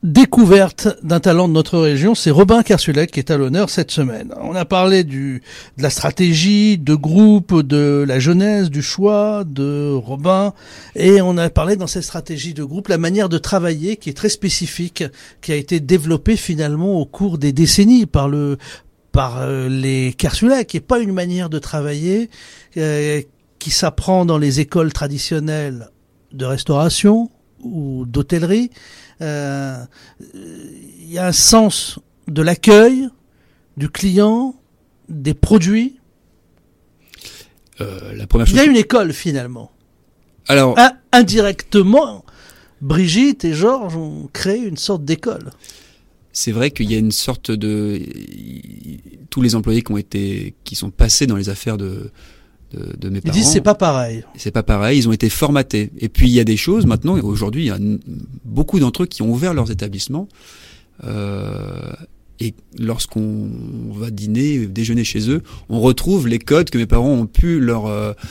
découverte d'un talent de notre région, c'est Robin Kersulek qui est à l'honneur cette semaine. On a parlé de la stratégie, de groupe, de la jeunesse, du choix de Robin, et on a parlé dans cette stratégie de groupe la manière de travailler qui est très spécifique, qui a été développée finalement au cours des décennies par les Kersulek, qui est pas une manière de travailler qui s'apprend dans les écoles traditionnelles de restauration ou d'hôtellerie. Il y a un sens de l'accueil, du client, des produits. La première chose. Il y a une école finalement. Alors, indirectement, Brigitte et Georges ont créé une sorte d'école. C'est vrai qu'il y a une sorte de tous les employés qui sont passés dans les affaires de mes parents. Ils disent c'est pas pareil. C'est pas pareil, ils ont été formatés. Et puis il y a des choses maintenant, aujourd'hui il y a beaucoup d'entre eux qui ont ouvert leurs établissements. Et lorsqu'on va déjeuner chez eux, on retrouve les codes que mes parents ont pu leur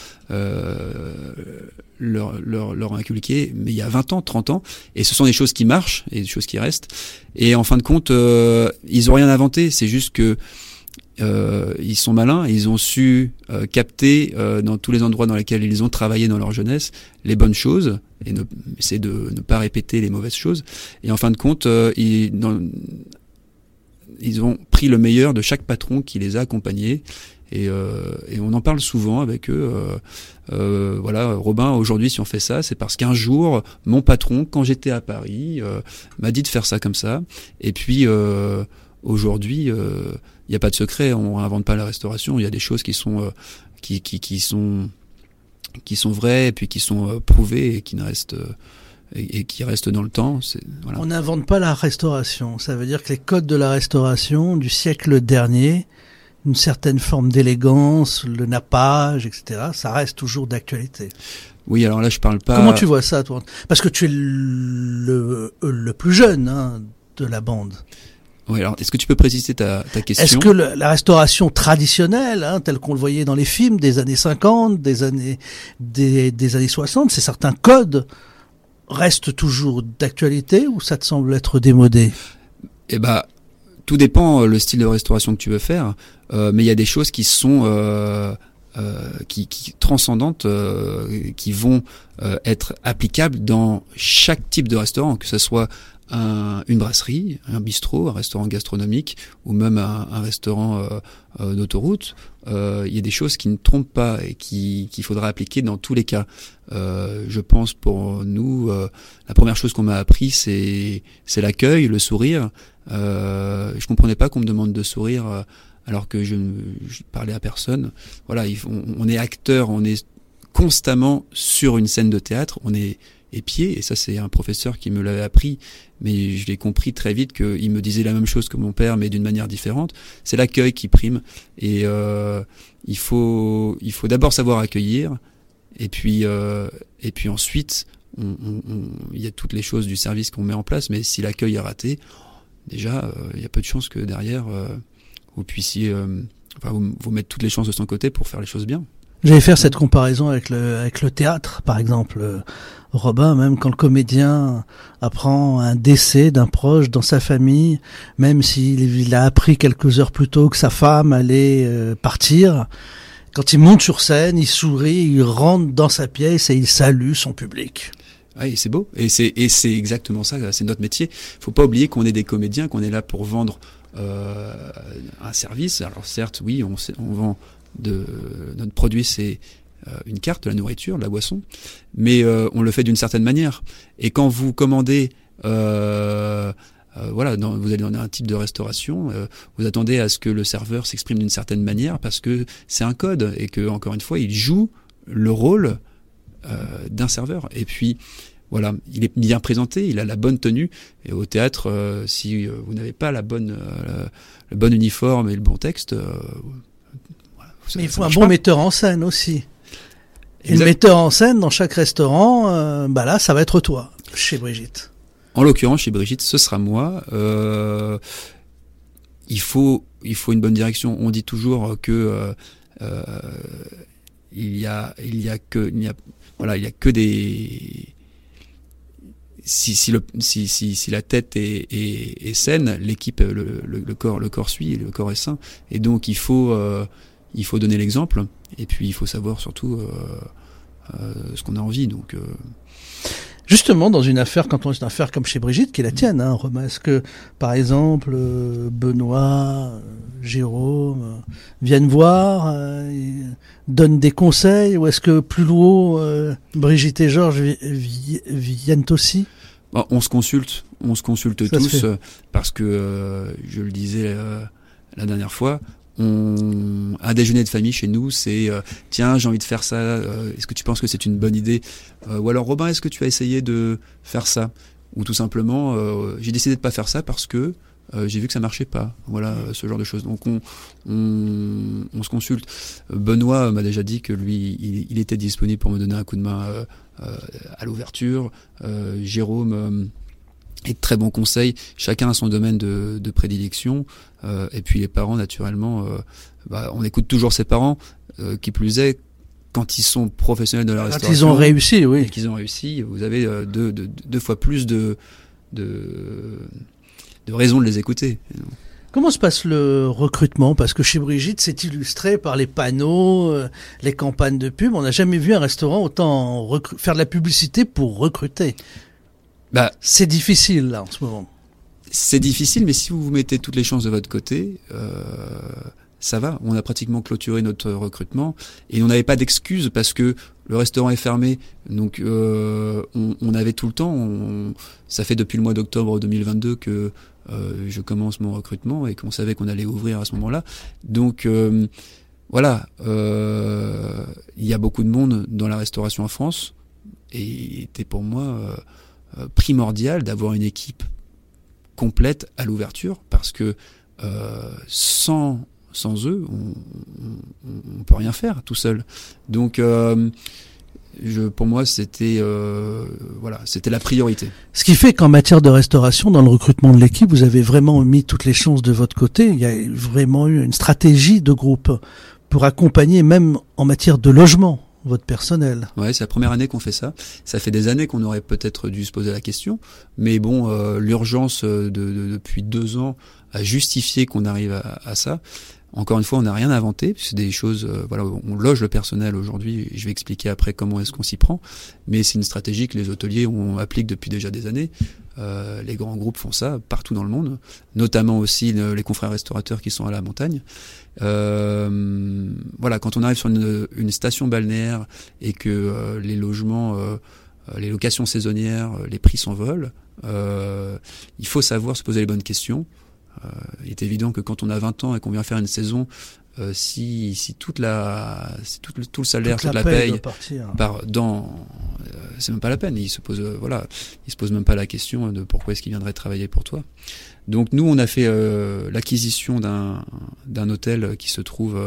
inculquer, mais il y a 20 ans, 30 ans, et ce sont des choses qui marchent, et des choses qui restent, et en fin de compte, ils ont rien inventé, c'est juste que ils sont malins, et ils ont su capter dans tous les endroits dans lesquels ils ont travaillé dans leur jeunesse les bonnes choses, et essayer de ne pas répéter les mauvaises choses, et en fin de compte, ils ont pris le meilleur de chaque patron qui les a accompagnés, et on en parle souvent avec eux. Voilà, Robin, aujourd'hui si on fait ça, c'est parce qu'un jour mon patron, quand j'étais à Paris, m'a dit de faire ça comme ça, et puis aujourd'hui il n'y a pas de secret, on n'invente pas la restauration, il y a des choses qui sont qui sont vraies, et puis qui sont prouvées, et qui restent et qui restent dans le temps. Voilà. On n'invente pas la restauration, ça veut dire que les codes de la restauration du siècle dernier, une certaine forme d'élégance, le nappage, etc., ça reste toujours d'actualité. Oui, alors là je parle pas... Comment tu vois ça, toi ? Parce que tu es le plus jeune de la bande. Oui, alors est-ce que tu peux préciser ta question ? Est-ce que la restauration traditionnelle, telle qu'on le voyait dans les films des années 50, des années 60, c'est certains codes restent toujours d'actualité, ou ça te semble être démodé ? Eh ben, tout dépend le style de restauration que tu veux faire, mais il y a des choses qui sont qui transcendantes, qui vont être applicables dans chaque type de restaurant, que ce soit une brasserie, un bistrot, un restaurant gastronomique, ou même un restaurant d'autoroute. Il y a des choses qui ne trompent pas et qu'il faudra appliquer dans tous les cas. Je pense pour nous, la première chose qu'on m'a appris, c'est l'accueil, le sourire. Je comprenais pas qu'on me demande de sourire alors que je parlais à personne. Voilà, on est acteur, on est constamment sur une scène de théâtre, on est épié, et ça c'est un professeur qui me l'avait appris, mais je l'ai compris très vite qu'il me disait la même chose que mon père, mais d'une manière différente. C'est l'accueil qui prime, et il faut d'abord savoir accueillir, et puis ensuite il y a toutes les choses du service qu'on met en place, mais si l'accueil est raté, déjà il y a peu de chances que derrière vous puissiez vous mettre toutes les chances de son côté pour faire les choses bien. J'allais faire cette comparaison avec le théâtre, par exemple. Robin, même quand le comédien apprend un décès d'un proche dans sa famille, même s'il a appris quelques heures plus tôt que sa femme allait partir, quand il monte sur scène, il sourit, il rentre dans sa pièce et il salue son public. Oui, c'est beau. Et c'est exactement ça, c'est notre métier. Faut pas oublier qu'on est des comédiens, qu'on est là pour vendre un service. Alors certes, oui, on vend notre produit, c'est une carte, de la nourriture, de la boisson, mais on le fait d'une certaine manière. Et quand vous commandez, vous allez dans un type de restauration, vous attendez à ce que le serveur s'exprime d'une certaine manière parce que c'est un code, et que encore une fois, il joue le rôle d'un serveur. Et puis voilà, il est bien présenté, il a la bonne tenue. Et au théâtre, si vous n'avez pas le bon uniforme et le bon texte, mais il faut un bon metteur en scène aussi. Et le metteur en scène dans chaque restaurant, là, ça va être toi, chez Brigitte. En l'occurrence, chez Brigitte, ce sera moi. Il faut une bonne direction. On dit toujours que il y a que des si la tête est saine, l'équipe, le corps suit, le corps est sain. Et donc il faut donner l'exemple. Et puis il faut savoir surtout ce qu'on a envie. Donc justement, dans une affaire, quand on est une affaire comme chez Brigitte, qui est la tienne, hein, Romain, est-ce que, par exemple, Benoît, Jérôme viennent voir, donnent des conseils, ou est-ce que plus haut, Brigitte et Georges viennent aussi? Bon, on se consulte Ça tous, parce que, je le disais la dernière fois, un déjeuner de famille chez nous, c'est tiens, j'ai envie de faire ça, est-ce que tu penses que c'est une bonne idée, ou alors Robin, est-ce que tu as essayé de faire ça, ou tout simplement j'ai décidé de pas faire ça parce que j'ai vu que ça marchait pas, voilà, ce genre de choses. Donc on se consulte. Benoît m'a déjà dit que lui il était disponible pour me donner un coup de main à l'ouverture. Jérôme et de très bons conseils. Chacun a son domaine de prédilection. Et puis les parents, naturellement, on écoute toujours ses parents. Qui plus est, quand ils sont professionnels de la restauration, ils ont réussi, oui. Et qu'ils ont réussi, vous avez deux fois plus de raisons de les écouter. Comment se passe le recrutement? Parce que chez Brigitte, c'est illustré par les panneaux, les campagnes de pub. On n'a jamais vu un restaurant autant faire de la publicité pour recruter. C'est difficile, là, en ce moment. C'est difficile, mais si vous mettez toutes les chances de votre côté, ça va. On a pratiquement clôturé notre recrutement et on n'avait pas d'excuses parce que le restaurant est fermé. Donc, on avait tout le temps. Ça fait depuis le mois d'octobre 2022 que je commence mon recrutement et qu'on savait qu'on allait ouvrir à ce moment-là. Donc, voilà. Il y a beaucoup de monde dans la restauration en France et il était pour moi primordial d'avoir une équipe complète à l'ouverture parce que sans eux, on peut rien faire tout seul. Donc, pour moi, c'était la priorité. Ce qui fait qu'en matière de restauration, dans le recrutement de l'équipe, vous avez vraiment mis toutes les chances de votre côté. Il y a vraiment eu une stratégie de groupe pour accompagner, même en matière de logement, votre personnel. Ouais, c'est la première année qu'on fait ça. Ça fait des années qu'on aurait peut-être dû se poser la question, mais bon, l'urgence depuis 2 ans a justifié qu'on arrive à ça. Encore une fois, on n'a rien inventé. C'est des choses, on loge le personnel aujourd'hui. Je vais expliquer après comment est-ce qu'on s'y prend. Mais c'est une stratégie que les hôteliers appliquent depuis déjà des années. Les grands groupes font ça partout dans le monde, notamment aussi les confrères restaurateurs qui sont à la montagne. Quand on arrive sur une station balnéaire et que les logements, les locations saisonnières, les prix s'envolent, il faut savoir se poser les bonnes questions. Il est évident que quand on a 20 ans et qu'on vient faire une saison, si tout le salaire, toute la paye part c'est même pas la peine. Il se pose même pas la question de pourquoi est-ce qu'il viendrait travailler pour toi. Donc nous, on a fait l'acquisition d'un hôtel qui se trouve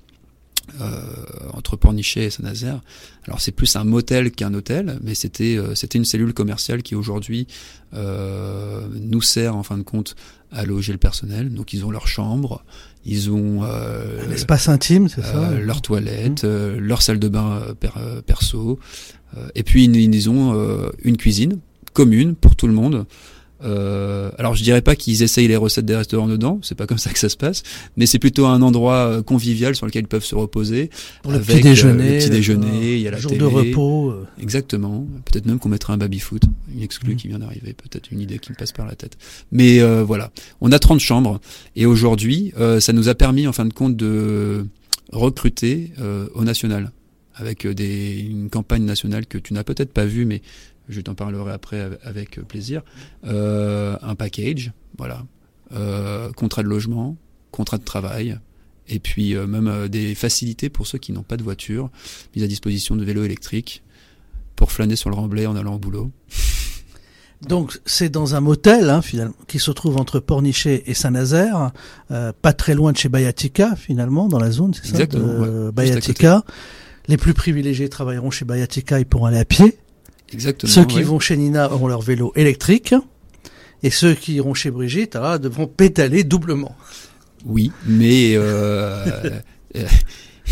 entre Pornichet et Saint-Nazaire. Alors c'est plus un motel qu'un hôtel, mais c'était une cellule commerciale qui aujourd'hui nous sert en fin de compte à loger le personnel. Donc ils ont leur chambre, ils ont un espace intime, c'est ça, leur toilette, leur salle de bain perso, et puis ils ont une cuisine commune pour tout le monde. Alors je dirais pas qu'ils essayent les recettes des restaurants dedans, c'est pas comme ça que ça se passe, mais c'est plutôt un endroit convivial sur lequel ils peuvent se reposer. Pour le petit déjeuner, il y a la jour télé, de repos. Exactement. Peut-être même qu'on mettra un baby-foot, une exclue qui vient d'arriver, peut-être une idée qui me passe par la tête. Mais voilà, on a 30 chambres et aujourd'hui, ça nous a permis en fin de compte de recruter au national avec une campagne nationale que tu n'as peut-être pas vue, mais je t'en parlerai après avec plaisir. Un package, voilà, contrat de logement, contrat de travail, et puis même des facilités pour ceux qui n'ont pas de voiture, mise à disposition de vélos électriques pour flâner sur le Remblai en allant au boulot. Donc c'est dans un motel finalement qui se trouve entre Pornichet et Saint-Nazaire, pas très loin de chez Bayatika finalement, dans la zone, c'est ça? Exactement. Bayatika. Les plus privilégiés travailleront chez Bayatika, ils pourront aller à pied. Exactement. Ceux qui vont chez Nina auront leur vélo électrique, et ceux qui iront chez Brigitte devront pédaler doublement. Oui, mais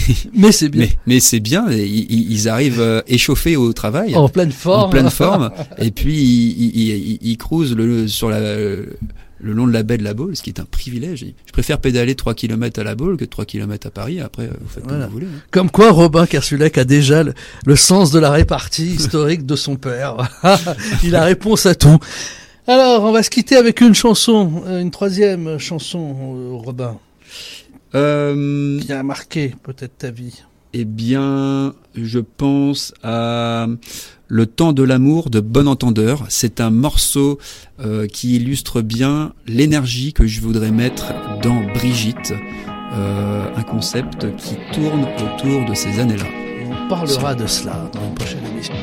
Mais c'est bien. Mais c'est bien. Ils arrivent échauffés au travail. En pleine forme. En pleine forme. Et puis ils cruisent sur le long de la baie de la Baule, ce qui est un privilège. Je préfère pédaler 3 km à la Baule que 3 km à Paris. Après, vous faites comme vous voulez. Hein. Comme quoi, Robin Kersulek a déjà le sens de la répartie historique de son père. Il a réponse à tout. Alors, on va se quitter avec une chanson, une troisième chanson, Robin, qui a marqué peut-être ta vie. Eh bien, je pense à Le temps de l'amour de Bon Entendeur. C'est un morceau qui illustre bien l'énergie que je voudrais mettre dans Brigitte, un concept qui tourne autour de ces années-là. Et on parlera de cela dans une prochaine émission.